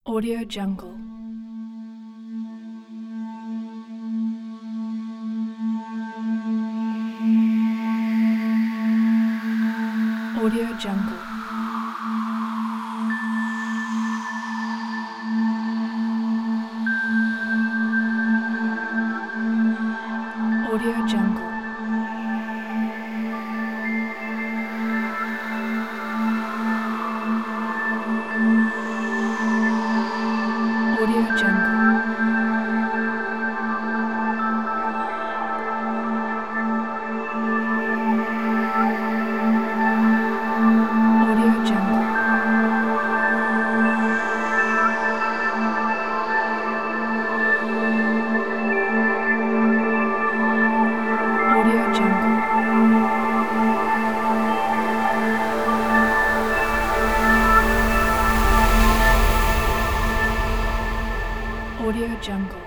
Audio Jungle. Audio Jungle. Audio Jungle. Audio Jungle. Audio Jungle. Audio Jungle. Audio Jungle.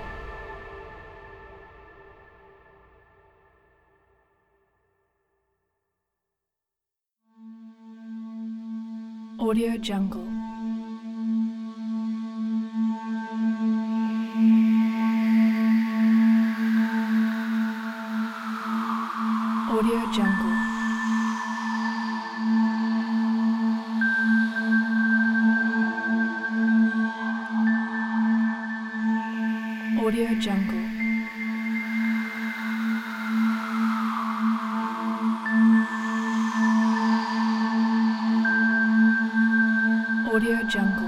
Audio Jungle. Audio Jungle. Audio Jungle. Audio Jungle.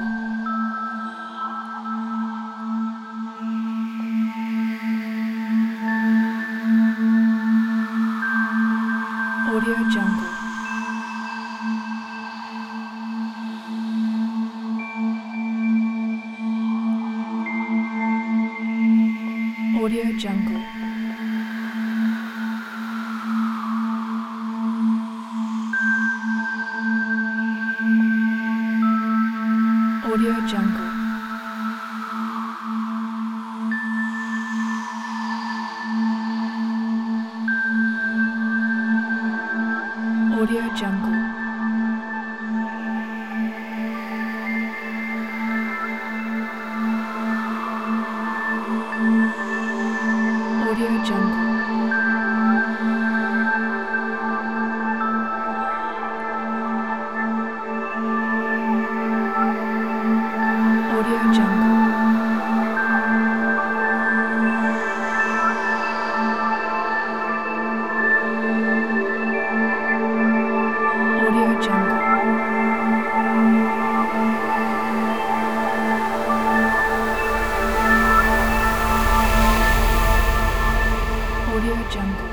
Audio Jungle. Audio Jungle. Audio Jungle. Audio Jungle. Audio Jungle. Audio Jungle. Audio Jungle. Audio Jungle.